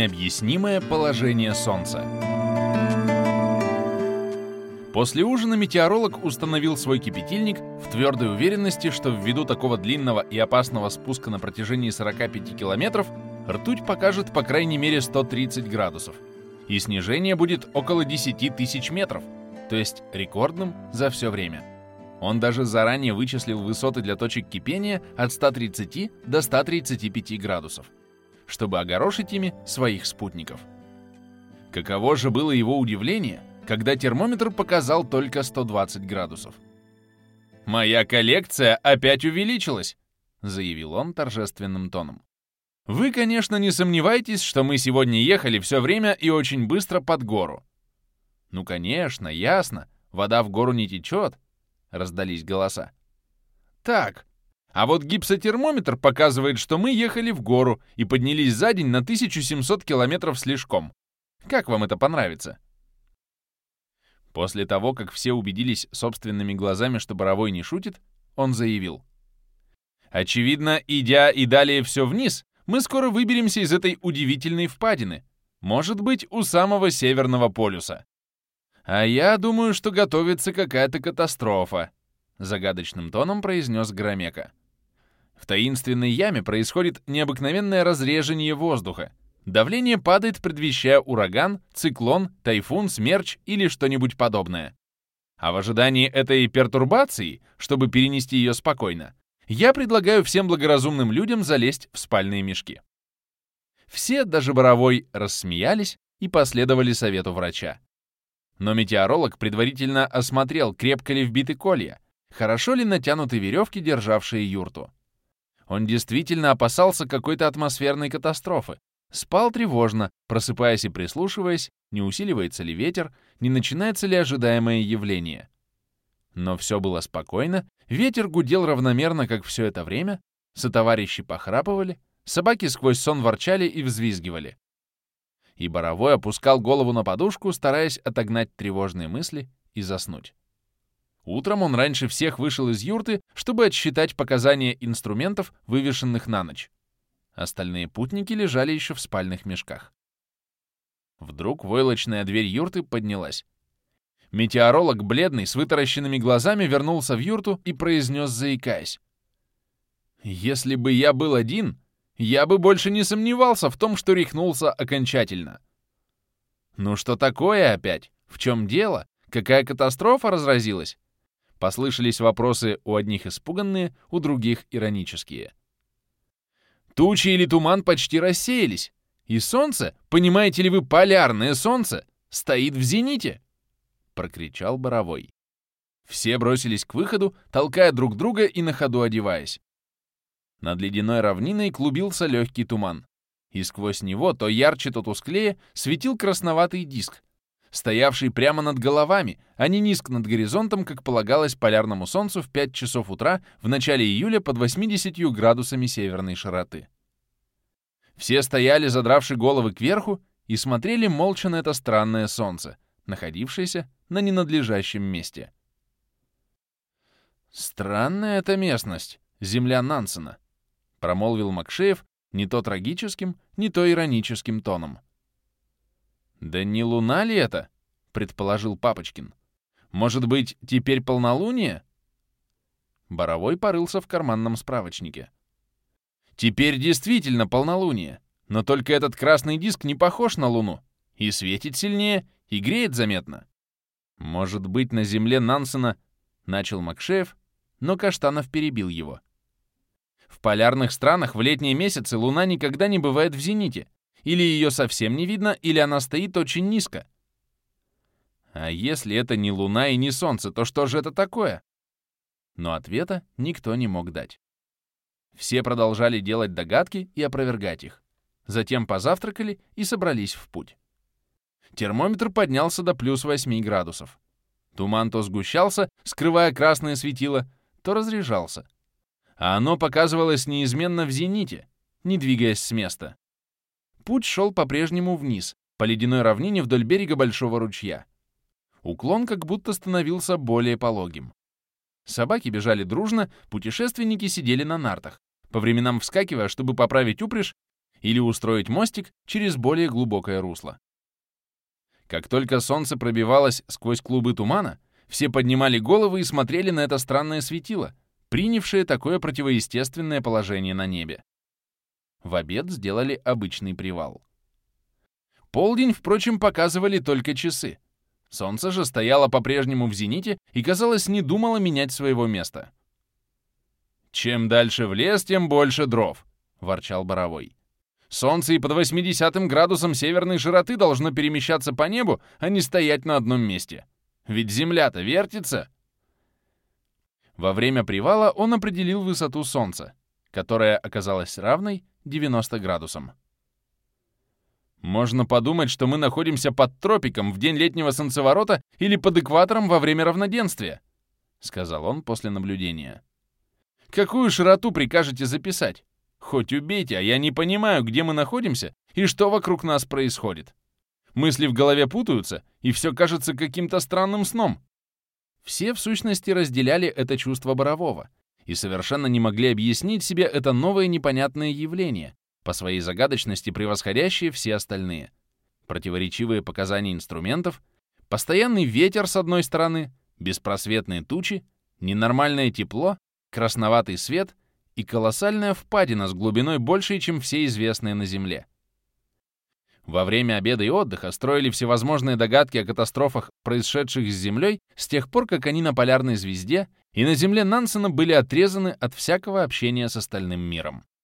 Необъяснимое положение Солнца. После ужина метеоролог установил свой кипятильник в твердой уверенности, что ввиду такого длинного и опасного спуска на протяжении 45 километров ртуть покажет по крайней мере 130 градусов, и снижение будет около 10 тысяч метров, то есть рекордным за все время. Он даже заранее вычислил высоты для точек кипения от 130 до 135 градусов, чтобы огорошить ими своих спутников. Каково же было его удивление, когда термометр показал только 120 градусов. «Моя коллекция опять увеличилась», — заявил он торжественным тоном. «Вы, конечно, не сомневаетесь, что мы сегодня ехали все время и очень быстро под гору». «Ну, конечно, ясно, вода в гору не течет», — раздались голоса. «Так, а вот гипсотермометр показывает, что мы ехали в гору и поднялись за день на 1700 километров слишком. Как вам это понравится?» После того, как все убедились собственными глазами, что Боровой не шутит, он заявил: «Очевидно, идя и далее все вниз, мы скоро выберемся из этой удивительной впадины, может быть, у самого Северного полюса. А я думаю, что готовится какая-то катастрофа», — загадочным тоном произнес Громека. «В таинственной яме происходит необыкновенное разрежение воздуха. Давление падает, предвещая ураган, циклон, тайфун, смерч или что-нибудь подобное. А в ожидании этой пертурбации, чтобы перенести ее спокойно, я предлагаю всем благоразумным людям залезть в спальные мешки». Все, даже Боровой, рассмеялись и последовали совету врача. Но метеоролог предварительно осмотрел, крепко ли вбиты колья, хорошо ли натянуты веревки, державшие юрту. Он действительно опасался какой-то атмосферной катастрофы, спал тревожно, просыпаясь и прислушиваясь, не усиливается ли ветер, не начинается ли ожидаемое явление. Но все было спокойно, ветер гудел равномерно, как все это время, сотоварищи похрапывали, собаки сквозь сон ворчали и взвизгивали. И Боровой опускал голову на подушку, стараясь отогнать тревожные мысли и заснуть. Утром он раньше всех вышел из юрты, чтобы отсчитать показания инструментов, вывешенных на ночь. Остальные путники лежали еще в спальных мешках. Вдруг войлочная дверь юрты поднялась. Метеоролог, бледный, с вытаращенными глазами, вернулся в юрту и произнес, заикаясь: «Если бы я был один, я бы больше не сомневался в том, что рехнулся окончательно». «Ну что такое опять? В чем дело? Какая катастрофа разразилась?» Послышались вопросы, у одних испуганные, у других иронические. «Тучи или туман почти рассеялись, и солнце, понимаете ли вы, полярное солнце, стоит в зените!» — прокричал Боровой. Все бросились к выходу, толкая друг друга и на ходу одеваясь. Над ледяной равниной клубился легкий туман, и сквозь него, то ярче, то тусклее, светил красноватый диск, стоявший прямо над головами, а не низко над горизонтом, как полагалось полярному солнцу в 5 часов утра в начале июля под 80 градусами северной широты. Все стояли, задравши головы кверху, и смотрели молча на это странное солнце, находившееся на ненадлежащем месте. «Странная эта местность, земля Нансена», — промолвил Макшеев не то трагическим, не то ироническим тоном. «Да не луна ли это?» — предположил Папочкин. «Может быть, теперь полнолуние?» Боровой порылся в карманном справочнике. «Теперь действительно полнолуние, но только этот красный диск не похож на луну, и светит сильнее, и греет заметно. Может быть, на земле Нансена...» — начал Макшеев, но Каштанов перебил его. «В полярных странах в летние месяцы луна никогда не бывает в зените. Или ее совсем не видно, или она стоит очень низко». «А если это не луна и не солнце, то что же это такое?» Но ответа никто не мог дать. Все продолжали делать догадки и опровергать их. Затем позавтракали и собрались в путь. Термометр поднялся до плюс 8 градусов. Туман то сгущался, скрывая красное светило, то разряжался. А оно показывалось неизменно в зените, не двигаясь с места. Путь шел по-прежнему вниз, по ледяной равнине вдоль берега большого ручья. Уклон как будто становился более пологим. Собаки бежали дружно, путешественники сидели на нартах, по временам вскакивая, чтобы поправить упряжь, или устроить мостик через более глубокое русло. Как только солнце пробивалось сквозь клубы тумана, все поднимали головы и смотрели на это странное светило, принявшее такое противоестественное положение на небе. В обед сделали обычный привал. Полдень, впрочем, показывали только часы. Солнце же стояло по-прежнему в зените и, казалось, не думало менять своего места. «Чем дальше в лес, тем больше дров», — ворчал Боровой. «Солнце и под 80 градусом северной широты должно перемещаться по небу, а не стоять на одном месте. Ведь земля-то вертится». Во время привала он определил высоту Солнца, которая оказалась равной 90 градусам. «Можно подумать, что мы находимся под тропиком в день летнего солнцеворота или под экватором во время равноденствия», — сказал он после наблюдения. «Какую широту прикажете записать? Хоть убейте, а я не понимаю, где мы находимся и что вокруг нас происходит. Мысли в голове путаются, и все кажется каким-то странным сном». Все, в сущности, разделяли это чувство Борового и совершенно не могли объяснить себе это новое непонятное явление, по своей загадочности превосходящее все остальные. Противоречивые показания инструментов, постоянный ветер с одной стороны, беспросветные тучи, ненормальное тепло, красноватый свет и колоссальная впадина с глубиной большей, чем все известные на Земле. Во время обеда и отдыха строили всевозможные догадки о катастрофах, происшедших с Землей с тех пор, как они на полярной звезде и на Земле Нансена были отрезаны от всякого общения с остальным миром.